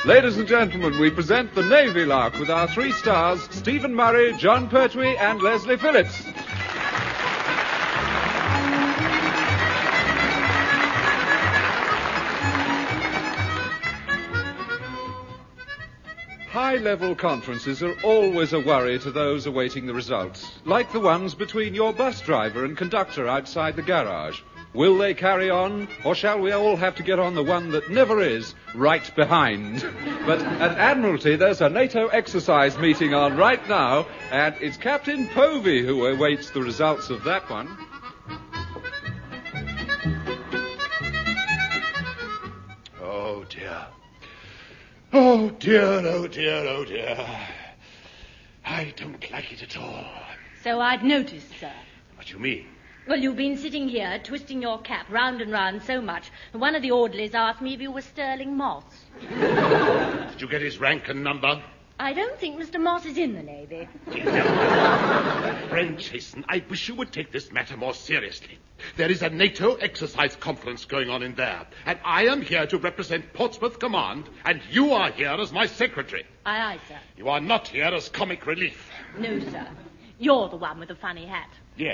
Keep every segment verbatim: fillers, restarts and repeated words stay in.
Ladies and gentlemen, we present the Navy Lark with our three stars, Stephen Murray, John Pertwee, and Leslie Phillips. High-level conferences are always a worry to those awaiting the results, like the ones between your bus driver and conductor outside the garage. Will they carry on, or shall we all have to get on the one that never is, right behind? But at Admiralty, there's a NATO exercise meeting on right now, and it's Captain Povey who awaits the results of that one. Oh, dear. Oh, dear, oh, dear, oh, dear. I don't like it at all. So I'd noticed, sir. What do you mean? Well, you've been sitting here, twisting your cap round and round so much, that one of the orderlies asked me if you were Sterling Moss. Did you get his rank and number? I don't think Mister Moss is in the Navy. Friend Chasen, I wish you would take this matter more seriously. There is a NATO exercise conference going on in there, and I am here to represent Portsmouth Command, and you are here as my secretary. Aye, aye, sir. You are not here as comic relief. No, sir. You're the one with the funny hat. Yes.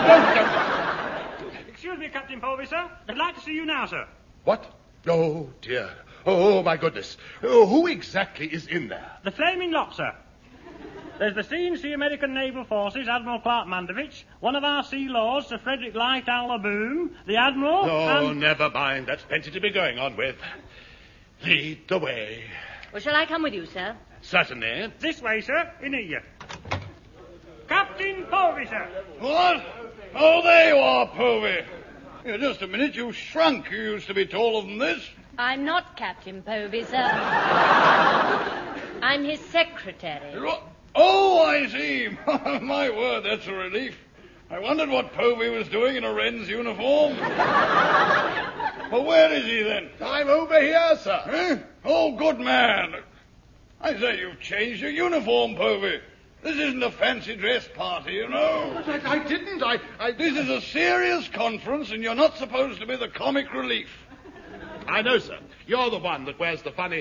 Excuse me, Captain Povey, sir. I'd like to see you now, sir. What? Oh, dear. Oh, my goodness. Oh, who exactly is in there? The Flaming Lot, sir. There's the C and C American Naval Forces, Admiral Clark Mandevich, one of our Sea Lords, Sir Frederick Light Boom, the Admiral, Oh, and... never mind. That's plenty to be going on with. Lead the way. Well, shall I come with you, sir? Certainly. This way, sir, in here. Captain Povey, sir. What? Oh, there you are, Povey. Yeah, just a minute, you shrunk. You used to be taller than this. I'm not Captain Povey, sir. I'm his secretary. Oh, I see. My word, that's a relief. I wondered what Povey was doing in a Wren's uniform. Well, where is he, then? I'm over here, sir. Huh? Oh, good man. I say, you've changed your uniform, Povey. This isn't a fancy dress party, you know. I, I didn't. I, I... This is a serious conference, and you're not supposed to be the comic relief. I know, sir. You're the one that wears the funny...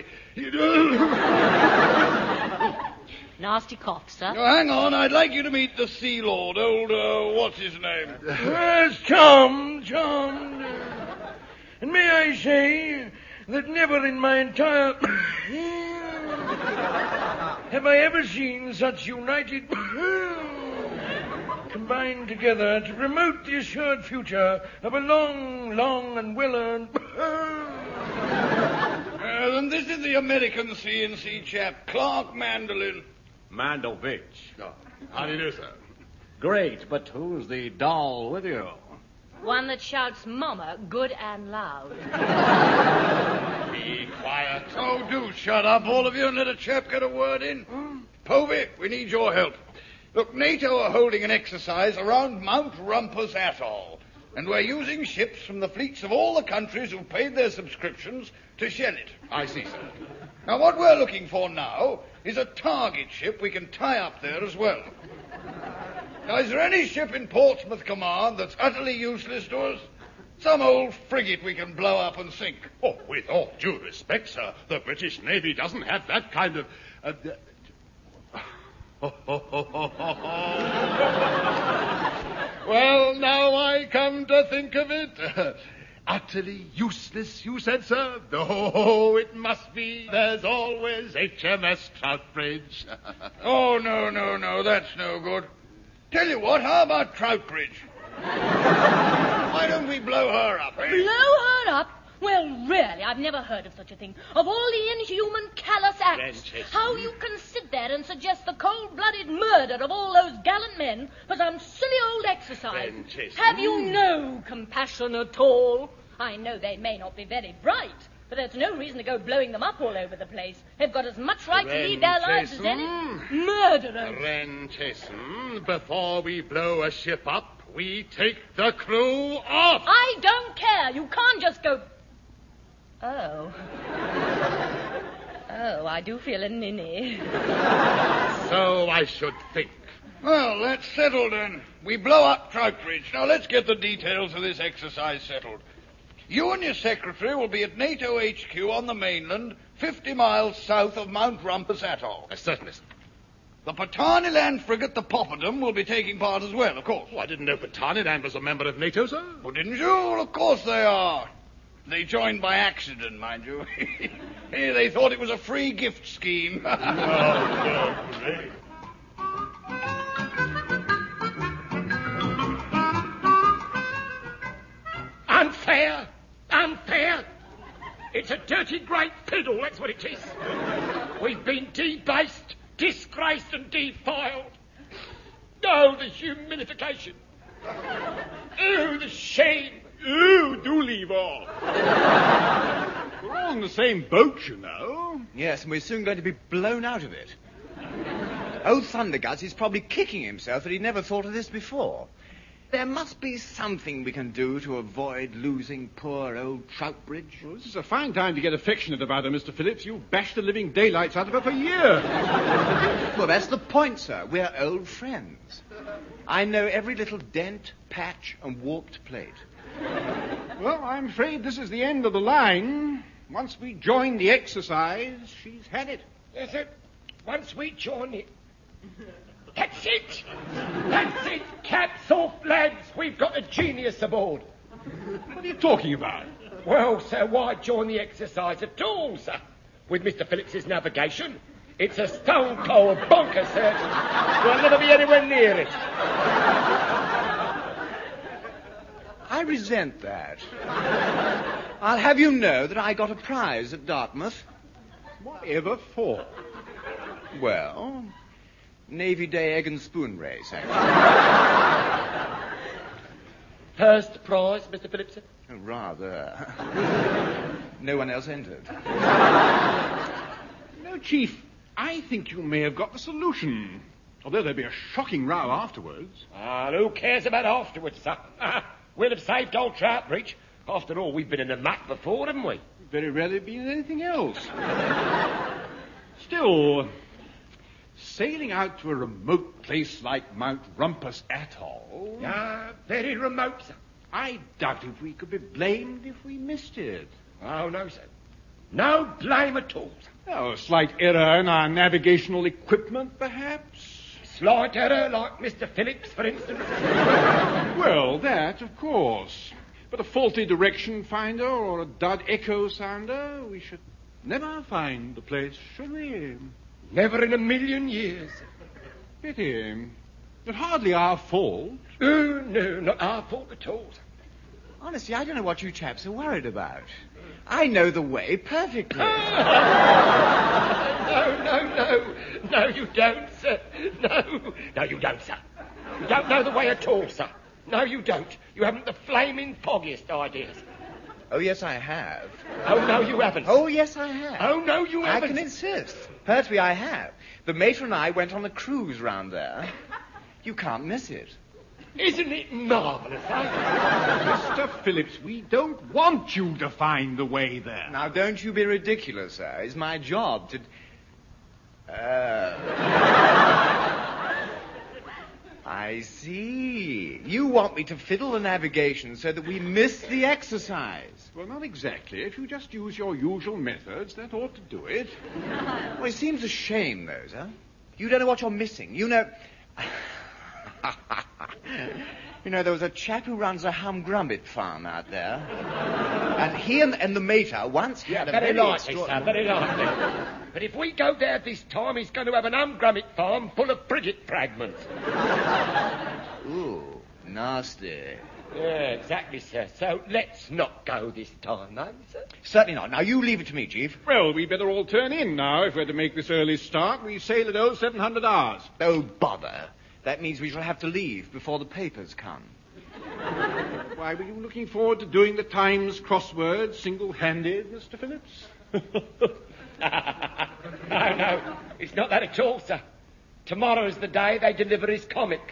Nasty cough, sir. Now, hang on. I'd like you to meet the Sea Lord, old, uh, what's his name? Yes, Tom, Tom. And may I say that never in my entire... have I ever seen such united... combined together to promote the assured future of a long, long and well-earned... Uh, and this is the American C N C chap, Clark Mandolin. Mandovich. Oh, how do you do, sir? Great, but who's the doll with you? One that shouts Mama good and loud. Be quiet. Oh, do shut up, all of you, and let a chap get a word in. Povey, we need your help. Look, NATO are holding an exercise around Mount Rumpus Atoll, and we're using ships from the fleets of all the countries who've paid their subscriptions to shell it. I see, sir. Now, what we're looking for now is a target ship we can tie up there as well. Now, is there any ship in Portsmouth Command that's utterly useless to us? Some old frigate we can blow up and sink. Oh, with all due respect, sir, the British Navy doesn't have that kind of... Uh, well, now I come to think of it. Utterly useless, you said, sir? No, it must be. There's always H M S Troutbridge. Oh, no, no, no, that's no good. Tell you what, how about Troutbridge? Why don't we blow her up, eh? Blow her up? Well, really, I've never heard of such a thing. Of all the inhuman, callous acts, how you can sit there and suggest the cold-blooded murder of all those gallant men for some silly old exercise. Have you no compassion at all? I know they may not be very bright, but there's no reason to go blowing them up all over the place. They've got as much right to lead their lives as any murderers. Ren Chasen, before we blow a ship up, we take the crew off. I don't care. You can't just go... Oh. Oh, I do feel a ninny. So I should think. Well, that's settled then. We blow up Troutbridge. Now let's get the details of this exercise settled. You and your secretary will be at NATO H Q on the mainland, fifty miles south of Mount Rumpus Atoll. Uh, certainly, sir. The Pataniland frigate, the Popperdom, will be taking part as well, of course. Oh, I didn't know Pataniland was a member of NATO, sir. Oh, didn't you? Well, of course they are. They joined by accident, mind you. They thought it was a free gift scheme. Oh, no, great. Unfair! Unfair! It's a dirty great fiddle, that's what it is. We've been debased, disgraced and defiled. Oh, the humilification. Oh, the shame. Oh, do leave off. We're all in the same boat, you know. Yes, and we're soon going to be blown out of it. Old Thunderguts is probably kicking himself that he never thought of this before. There must be something we can do to avoid losing poor old Troutbridge. Well, this is a fine time to get affectionate about her, Mister Phillips. You've bashed the living daylights out of her for years. Well, that's the point, sir. We're old friends. I know every little dent, patch, and warped plate. Well, I'm afraid this is the end of the line. Once we join the exercise, she's had it. Yes, sir. Once we join it. That's it! That's it! Caps off, lads! We've got a genius aboard. What are you talking about? Well, sir, why join the exercise at all, sir? With Mister Phillips's navigation, it's a stone-cold bonker, sir. We'll never be anywhere near it. I resent that. I'll have you know that I got a prize at Dartmouth. Whatever for? Well, Navy Day egg and spoon race, actually. First prize, Mister Phillips? Oh, rather. No one else entered. No, Chief, I think you may have got the solution. Although there'd be a shocking row afterwards. Ah, who cares about afterwards, sir? We'll have saved old Troutbridge. After all, we've been in the muck before, haven't we? Very rarely been in anything else. Still, sailing out to a remote place like Mount Rumpus Atoll... Ah, very remote, sir. I doubt if we could be blamed if we missed it. Oh, no, sir. No blame at all, sir. Oh, a slight error in our navigational equipment, perhaps? Slight error, like Mister Phillips, for instance? Well, that, of course. But a faulty direction finder or a dud echo sounder, we should never find the place, should we? Never in a million years. Pity. But hardly our fault. Oh, no, not our fault at all, sir. Honestly, I don't know what you chaps are worried about. I know the way perfectly. No, no, no. No, you don't, sir. No. No, you don't, sir. You don't know the way at all, sir. No, you don't. You haven't the flaming foggiest ideas. Oh, yes, I have. Oh, no, you haven't. Oh, yes, I have. Oh, no, you haven't. I can insist. Pertwee, I have. The matron and I went on a cruise round there. You can't miss it. Isn't it marvellous, eh? Mister Phillips, we don't want you to find the way there. Now, don't you be ridiculous, sir. It's my job to... Uh... I see. You want me to fiddle the navigation so that we miss the exercise. Well, not exactly. If you just use your usual methods, that ought to do it. Well, it seems a shame, though, sir. You don't know what you're missing. You know... You know, there was a chap who runs a humgrumpet farm out there. And he and, and the mater once had yeah, a very, very likely, sir, very likely. But if we go there this time, he's going to have an humgrumpet farm full of frigate fragments. Ooh, nasty. Yeah, exactly, sir. So let's not go this time, though, sir. Certainly not. Now, you leave it to me, Chief. Well, we better all turn in now if we're to make this early start. We sail at oh seven hundred hours. Oh, bother. That means we shall have to leave before the papers come. Why, were you looking forward to doing the Times crossword single-handed, Mister Phillips? No, no, it's not that at all, sir. Tomorrow's the day they deliver his comic.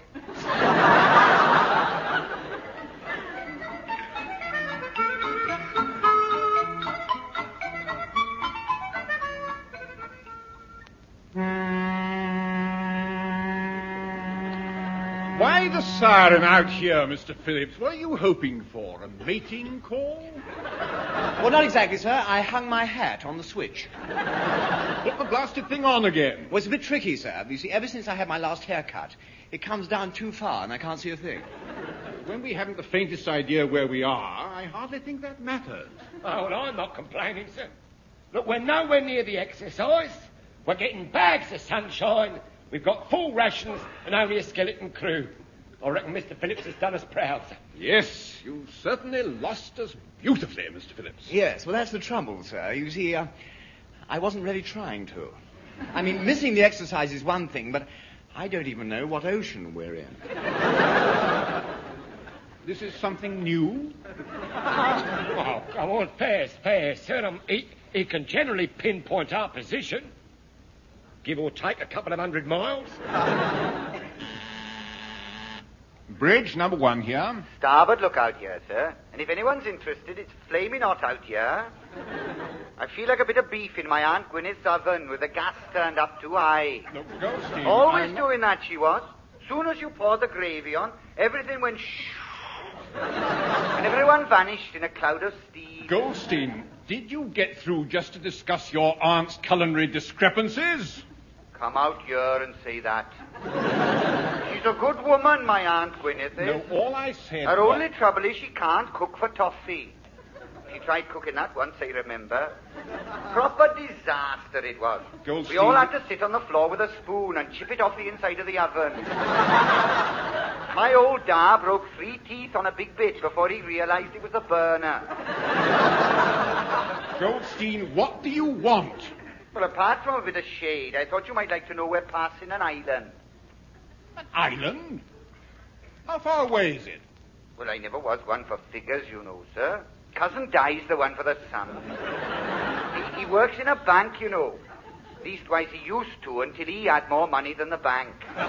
Why the sigh? fire him out here, Mister Phillips. What are you hoping for? A mating call? Well, not exactly, sir. I hung my hat on the switch. Put the blasted thing on again. Well, it's a bit tricky, sir. You see, ever since I had my last haircut, it comes down too far and I can't see a thing. When we haven't the faintest idea where we are, I hardly think that matters. Oh, well, I'm not complaining, sir. Look, we're nowhere near the exercise. We're getting bags of sunshine. We've got full rations and only a skeleton crew. I reckon Mister Phillips has done us proud, sir. Yes, you certainly lost us beautifully, Mister Phillips. Yes, well, that's the trouble, sir. You see, uh, I wasn't really trying to. I mean, missing the exercise is one thing, but I don't even know what ocean we're in. This is something new? Oh, come on, fair, fair, sir. Um, he, he can generally pinpoint our position. Give or take a couple of hundred miles. Bridge number one here. Starboard lookout here, sir. And if anyone's interested, it's flaming hot out here. I feel like a bit of beef in my Aunt Gwyneth's oven with the gas turned up too high. Look, Goldstein. Always I'm... doing that, she was. Soon as you poured the gravy on, everything went shh. And everyone vanished in a cloud of steam. Goldstein, did you get through just to discuss your aunt's culinary discrepancies? Come out here and say that. She's a good woman, my Aunt Gwyneth is. No, all I said Her was... only trouble is she can't cook for toffee. She tried cooking that once, I remember. Proper disaster it was. Goldstein... We all had to sit on the floor with a spoon and chip it off the inside of the oven. My old da broke three teeth on a big bit before he realized it was a burner. Goldstein, what do you want? Well, apart from a bit of shade, I thought you might like to know we're passing an island. An island? How far away is it? Well, I never was one for figures, you know, sir. Cousin Di's the one for the sums. he, he works in a bank, you know. Leastwise, he used to until he had more money than the bank.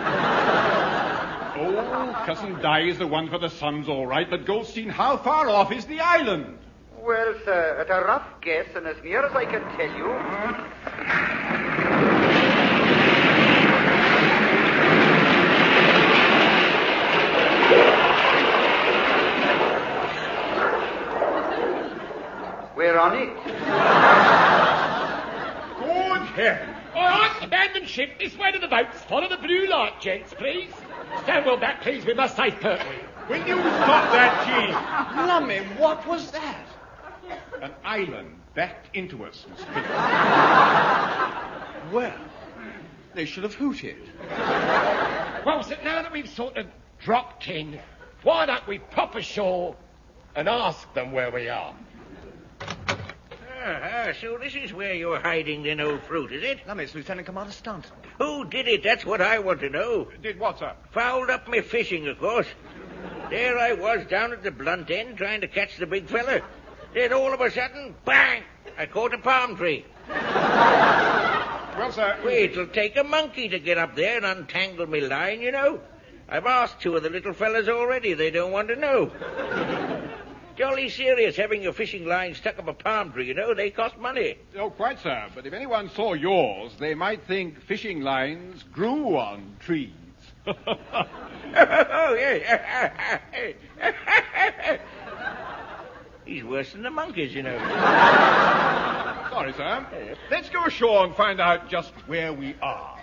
Oh, Cousin Di is the one for the sums, all right. But, Goldstein, how far off is the island? Well, sir, at a rough guess, and as near as I can tell you... We're on it. Good heaven. All right, abandon ship. This way to the boats. Follow the blue light, gents, please. Stand well back, please. We must safe pertwee. Will you stop that, Chief? Lummy, what was that? An island backed into us, Mister Phillips. Well, they should have hooted. Well, so now that we've sort of dropped in, why don't we pop ashore and ask them where we are? Ah, so this is where you're hiding the no fruit, is it? Lummy, it's Lieutenant Commander Stanton. Who did it? That's what I want to know. Did what, sir? Fouled up my fishing, of course. There I was down at the blunt end trying to catch the big fella. Then all of a sudden, bang! I caught a palm tree. Well, sir... Wait, it'll take a monkey to get up there and untangle me line, you know. I've asked two of the little fellas already. They don't want to know. Jolly serious having your fishing line stuck up a palm tree, you know. They cost money. Oh, quite, sir. But if anyone saw yours, they might think fishing lines grew on trees. Oh, yes. He's worse than the monkeys, you know. Sorry, sir. Let's go ashore and find out just where we are.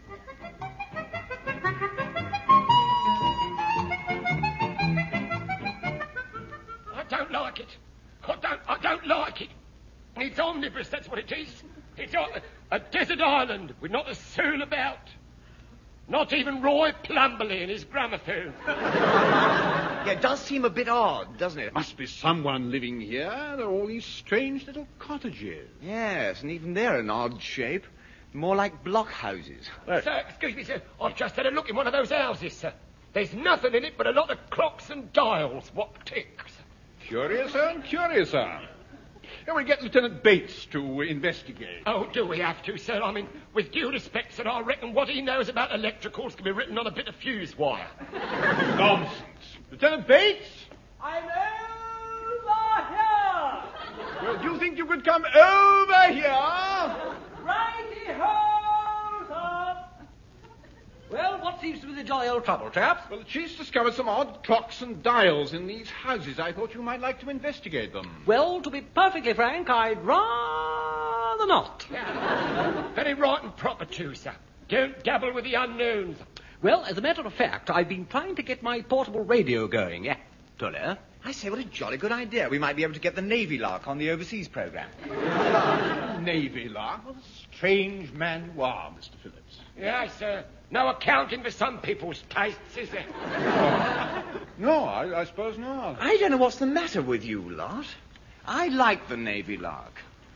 I don't like it. I don't, I don't like it. It's omnibus, that's what it is. It's a, a desert island with not a soul about. Not even Roy Plumberly and his gramophone. Yeah, it does seem a bit odd, doesn't it? Must be someone living here. There are all these strange little cottages. Yes, and even they're an odd shape. More like blockhouses. Well, sir, excuse me, sir. I've just had a look in one of those houses, sir. There's nothing in it but a lot of clocks and dials. What ticks? Curious, sir, curious, sir. Can we get Lieutenant Bates to investigate? Oh, do we have to, sir? I mean, with due respect, sir, I reckon what he knows about electricals can be written on a bit of fuse wire. Nonsense. Lieutenant Bates? I'm over here! Well, do you think you could come over here? Righty-ho, sir! Well, what seems to be the jolly old trouble, chaps? Well, the chief's discovered some odd clocks and dials in these houses. I thought you might like to investigate them. Well, to be perfectly frank, I'd rather not. Yeah. Very right and proper too, sir. Don't dabble with the unknowns. Well, as a matter of fact, I've been trying to get my portable radio going. Yeah, Toller. I say, what a jolly good idea. We might be able to get the Navy Lark on the overseas programme. Navy Lark? What a strange man you are, Mister Phillips. Yes, sir. No accounting for some people's tastes, is there? No, I, I suppose not. I don't know what's the matter with you lot. I like the Navy Lark.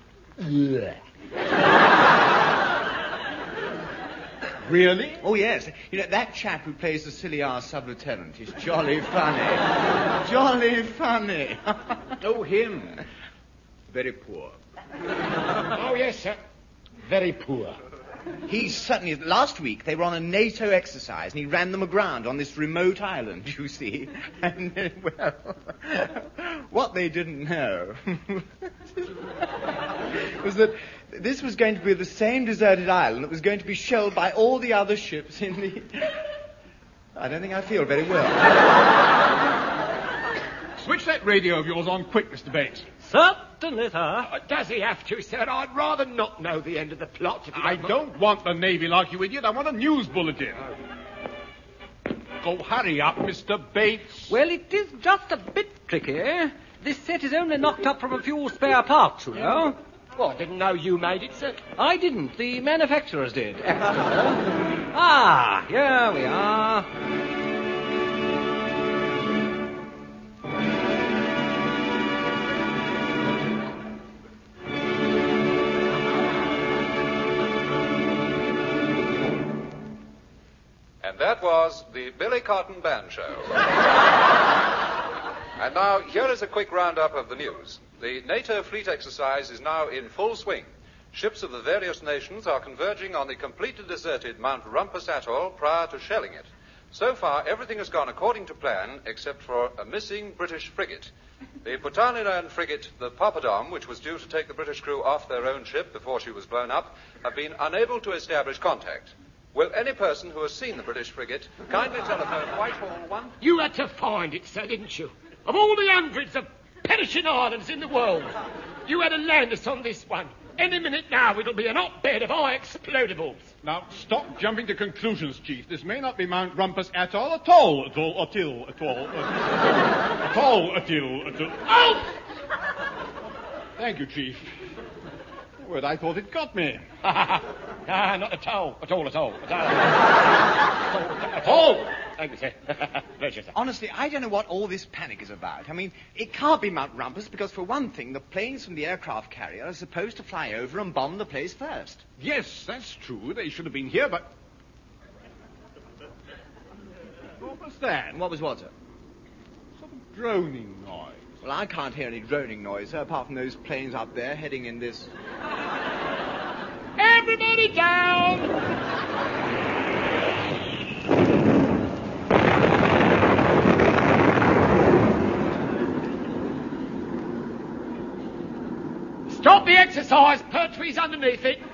Really? Oh, yes. You know, that chap who plays the silly R sub-lieutenant is jolly funny. Jolly funny. Oh, him. Very poor. Oh, yes, sir. Very poor. He's certainly... Last week, they were on a NATO exercise, and he ran them aground on this remote island, you see. And, uh, well, what they didn't know was that this was going to be the same deserted island that was going to be shelled by all the other ships in the... I don't think I feel very well. Switch that radio of yours on quick, Mister Bates. Certainly, sir. Uh, does he have to, sir? I'd rather not know the end of the plot. If you I don't, don't want the Navy Lark, you idiot. I want a news bulletin. Go hurry up, Mister Bates. Well, it is just a bit tricky. This set is only knocked up from a few spare parts, you know. Oh, I didn't know you made it, sir. I didn't. The manufacturers did. Ah, here we are. And that was the Billy Cotton Band Show. And now, here is a quick roundup of the news. The NATO fleet exercise is now in full swing. Ships of the various nations are converging on the completely deserted Mount Rumpus Atoll prior to shelling it. So far, everything has gone according to plan, except for a missing British frigate. The Bhutanese frigate, the Papadom, which was due to take the British crew off their own ship before she was blown up, have been unable to establish contact. Will any person who has seen the British frigate kindly telephone Whitehall one? You had to find it, sir, didn't you? Of all the hundreds of perishing islands in the world, you had to land us on this one. Any minute now, it'll be an hotbed of high explodables. Now, stop jumping to conclusions, Chief. This may not be Mount Rumpus Atoll at all. At all, atoll, at all. At all, atoll, atoll. Oh! Thank you, Chief. Word, I thought it got me. Ah, not at all. At all, at all. At all. At all. Thank you, sir. Pleasure, sir. Honestly, I don't know what all this panic is about. I mean, it can't be Mount Rumpus because, for one thing, the planes from the aircraft carrier are supposed to fly over and bomb the place first. Yes, that's true. They should have been here, but... What was that? What was what, sir? Sort of droning noise. Well, I can't hear any droning noise, sir, apart from those planes up there heading in this... Everybody down! Stop the exercise! Pertwee's underneath it.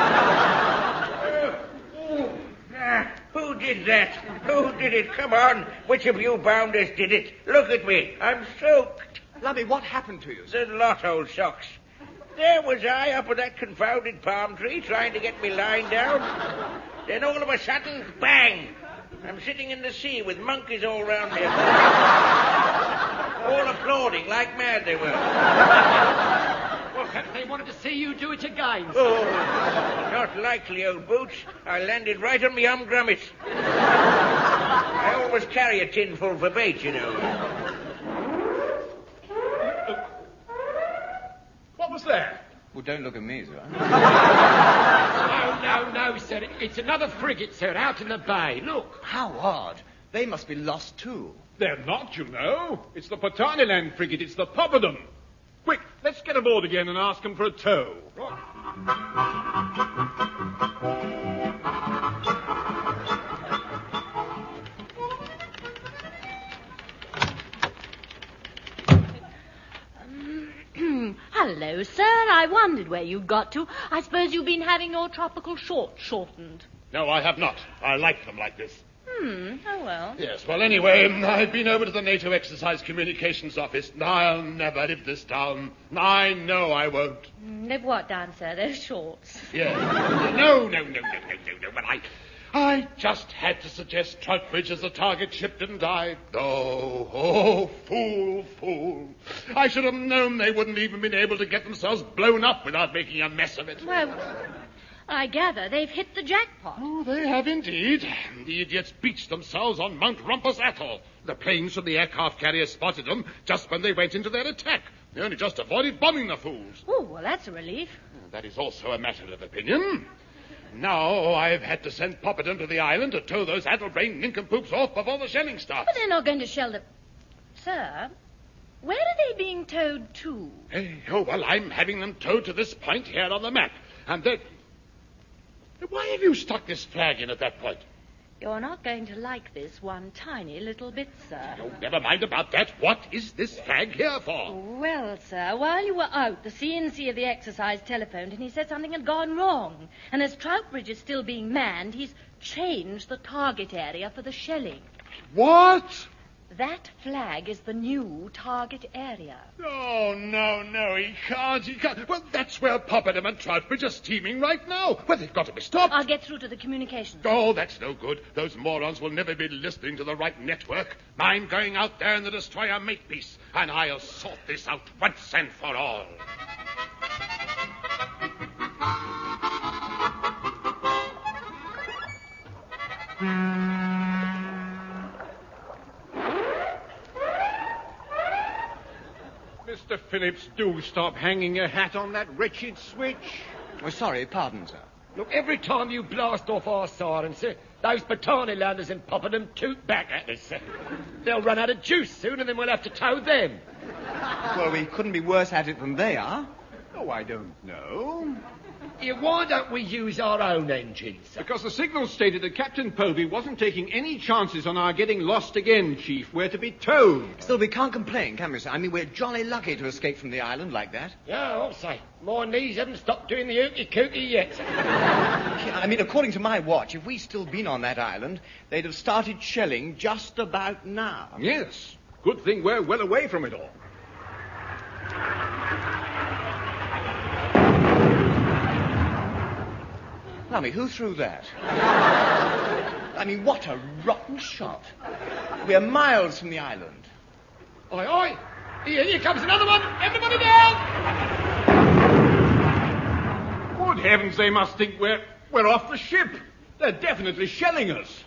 Who did that? Who did it? Come on. Which of you bounders did it? Look at me. I'm soaked. Lummy, what happened to you, sir? The lot, old socks. There was I up at that confounded palm tree trying to get me lying down. Then all of a sudden, bang! I'm sitting in the sea with monkeys all round me. All applauding like mad they were. Well, they wanted to see you do it again. Oh, not likely, old boots. I landed right on me umgrummet. I always carry a tinful for bait, you know. What was that? Well, don't look at me, sir. No, no, no, sir. It's another frigate, sir, out in the bay. Look. How odd. They must be lost, too. They're not, you know. It's the Pataniland frigate. It's the Papadom. Quick, let's get aboard again and ask them for a tow. Hello, sir. I wondered where you got to. I suppose you've been having your tropical short shortened. No, I have not. I like them like this. Hmm, oh well. Yes, well, anyway, I've been over to the NATO Exercise Communications Office. I'll never live this down. I know I won't. Live what down, sir? Those shorts. Yes. No, no, no, no, no, no, no. But I... I just had to suggest Troutbridge as the target ship, didn't I? Oh, oh, fool, fool. I should have known they wouldn't even been able to get themselves blown up without making a mess of it. Well, I gather they've hit the jackpot. Oh, they have indeed. The idiots beached themselves on Mount Rumpus Atoll. The planes from the aircraft carrier spotted them just when they went into their attack. They only just avoided bombing the fools. Oh, well, that's a relief. That is also a matter of opinion. Now I've had to send Poppadom to the island to tow those addle-brained nincompoops off before the shelling starts. But they're not going to shell the... Sir, where are they being towed to? Hey, oh, well, I'm having them towed to this point here on the map. And then... Why have you stuck this flag in at that point? You're not going to like this one tiny little bit, sir. Oh, never mind about that. What is this flag here for? Well, sir, while you were out, the C N C of the exercise telephoned and he said something had gone wrong. And as Troutbridge is still being manned, he's changed the target area for the shelling. What? That flag is the new target area. Oh, no, no, he can't, he can't. Well, that's where Poppadom and Troutbridge are steaming right now. Well, they've got to be stopped. I'll get through to the communications. Oh, that's no good. Those morons will never be listening to the right network. I'm going out there in the destroyer Makepeace, and I'll sort this out once and for all. Mister Phillips, do stop hanging your hat on that wretched switch. Oh, sorry, pardon, sir. Look, every time you blast off our siren, sir, those Patani landers in Poppadom toot back at us, sir. They'll run out of juice soon, and then we'll have to tow them. Well, we couldn't be worse at it than they are. Oh, I don't know. Yeah, why don't we use our own engines, sir? Because the signal stated that Captain Povey wasn't taking any chances on our getting lost again, Chief. We're to be towed. Still, we can't complain, can we, sir? I mean, we're jolly lucky to escape from the island like that. Yeah, I'll say. My knees haven't stopped doing the ookie-kookie yet, sir. I mean, according to my watch, if we'd still been on that island, they'd have started shelling just about now. Yes. Good thing we're well away from it all. Lummy, who threw that? I mean, what a rotten shot. We're miles from the island. Oi, oi! Here, here comes another one! Everybody down! Good heavens, they must think we're, we're off the ship. They're definitely shelling us.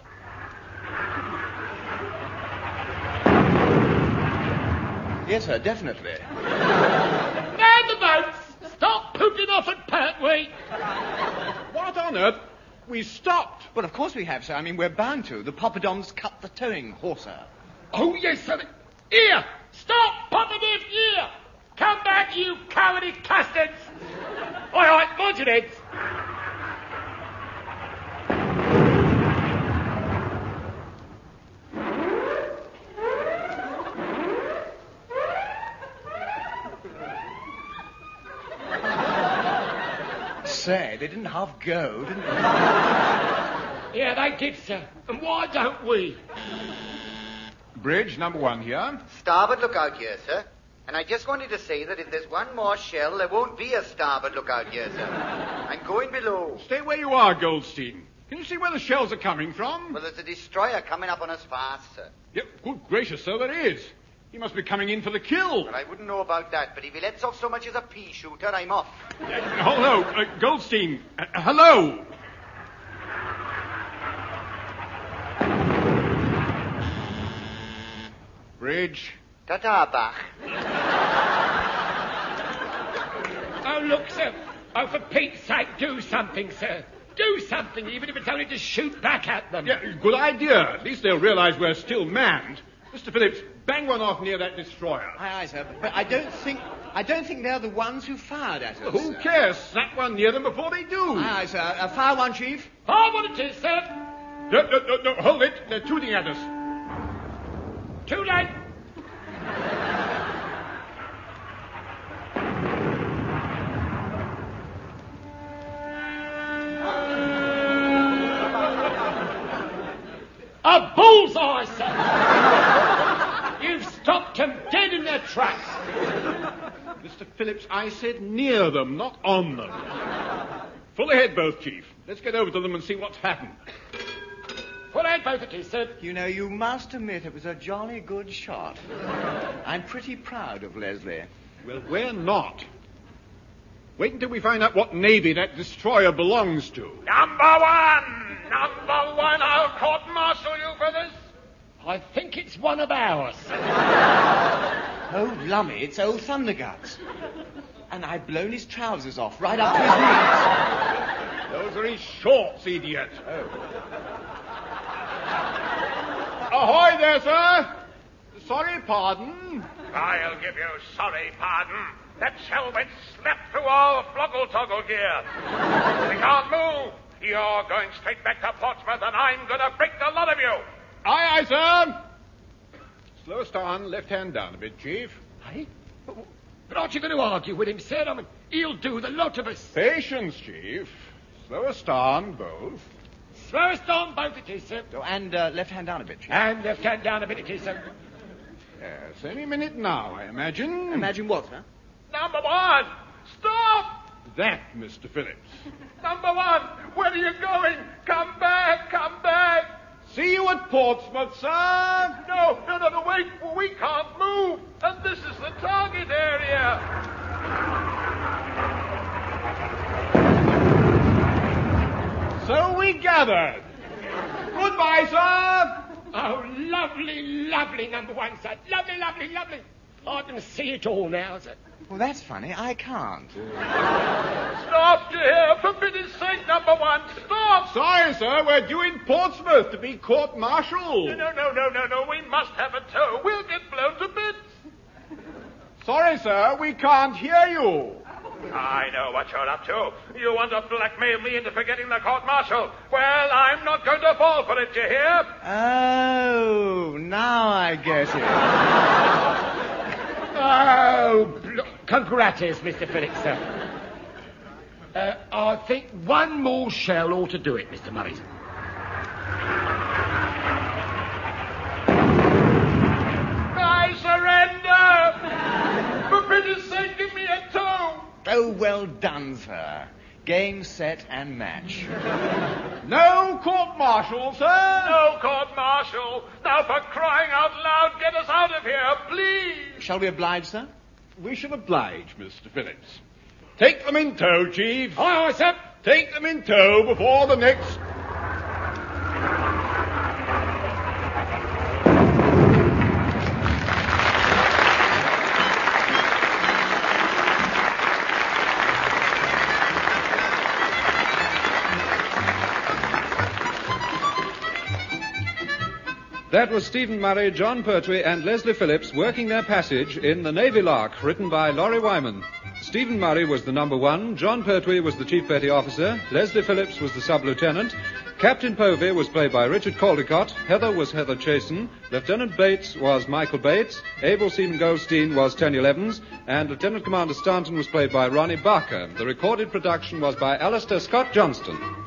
Yes, sir, definitely. Man the boats! Stop pooking off at Pertwee! What on earth? We stopped. Well, of course we have, sir. I mean, we're bound to. The Poppadom's cut the towing hawser. Oh, yes, sir. Here! Stop Poppadom here! Come back, you cowardly custards! All right, mind your heads. Say, they didn't half go, didn't they? Yeah, they did, sir. And why don't we? Bridge number one here. Starboard lookout here, sir. And I just wanted to say that if there's one more shell, there won't be a starboard lookout here, sir. I'm going below. Stay where you are, Goldstein. Can you see where the shells are coming from? Well, there's a destroyer coming up on us fast, sir. Yep, good gracious, sir, there is. He must be coming in for the kill. Well, I wouldn't know about that, but if he lets off so much as a pea shooter, I'm off. Uh, hello, uh, Goldstein. Uh, hello. Bridge. Ta-ta, Bach. Oh, look, sir. Oh, for Pete's sake, do something, sir. Do something, even if it's only to shoot back at them. Yeah, good idea. At least they'll realize we're still manned. Mister Phillips, bang one off near that destroyer. Aye, aye, sir. But I don't think I don't think they're the ones who fired at us. Who cares? Snap one near them before they do. Aye, aye, sir. Uh, fire one, Chief. Fire one it is, sir. No, no, no, no, hold it. They're tooting at us. Too late. stopped them dead in their tracks. Mister Phillips, I said near them, not on them. Full ahead, both, Chief. Let's get over to them and see what's happened. Full ahead, both of you, sir. You know, you must admit it was a jolly good shot. I'm pretty proud of Leslie. Well, we're not. Wait until we find out what navy that destroyer belongs to. Number one! Number one, I'll court-martial you for this. I think it's one of ours. Oh, lummy, it's old Thunderguts. And I've blown his trousers off right up to his knees. Those are his shorts, idiot. Oh. Ahoy there, sir. Sorry, pardon. I'll give you sorry pardon. That shell went slap through all floggle-toggle gear. We can't move. You're going straight back to Portsmouth, and I'm going to break the lot of you. Aye, aye, sir. Slow us down, left hand down a bit, Chief. Aye? But aren't you going to argue with him, sir? I mean, he'll do the lot of us. Patience, Chief. Slow us down, both. Slow us down, both it is, sir. Oh, and uh, left hand down a bit, Chief. And left hand down a bit it is, sir. Yes, any minute now, I imagine. Imagine what, sir? Number one! Stop! That, Mister Phillips. Number one! Where are you going? Come back! Come back! See you at Portsmouth, sir. No, no, no, no, wait. We can't move. And this is the target area. So we gathered. Goodbye, sir. Oh, lovely, lovely, number one, sir. Lovely, lovely, lovely. I can see it all now, sir. Well, that's funny. I can't. Stop, dear. For pity's sake, number one, stop. Sorry, sir. We're due in Portsmouth to be court-martialed. No, no, no, no, no. We must have a tow. We'll get blown to bits. Sorry, sir. We can't hear you. I know what you're up to. You want to blackmail me into forgetting the court-martial. Well, I'm not going to fall for it, you hear? Oh, now I get it. Oh, congrats, Mister Phillips, sir. Uh, I think one more shell ought to do it, Mister Murray. I surrender! For pity's sake, give me a tow! Oh, well done, sir. Game, set, and match. No court-martial, sir. No court-martial. Now, for crying out loud, get us out of here, please. Shall we oblige, sir? We shall oblige, Mister Phillips. Take them in tow, Chief. Aye, aye, sir. Take them in tow before the next... That was Stephen Murray, John Pertwee, and Leslie Phillips working their passage in The Navy Lark, written by Laurie Wyman. Stephen Murray was the number one, John Pertwee was the chief petty officer, Leslie Phillips was the sub-lieutenant, Captain Povey was played by Richard Caldecott, Heather was Heather Chasen, Lieutenant Bates was Michael Bates, Abel Seaman Goldstein was Tony Evans, and Lieutenant Commander Stanton was played by Ronnie Barker. The recorded production was by Alistair Scott Johnston.